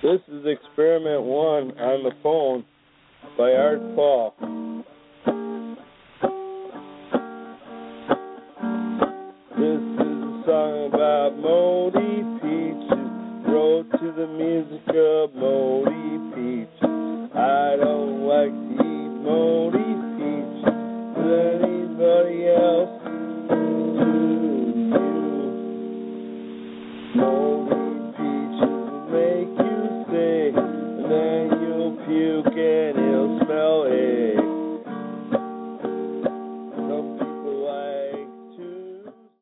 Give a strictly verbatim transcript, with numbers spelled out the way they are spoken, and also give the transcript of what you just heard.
This is Experiment One on the Phone by Art Paul. This is a song about Modi Peaches, wrote to the music of Modi Peaches. I don't like the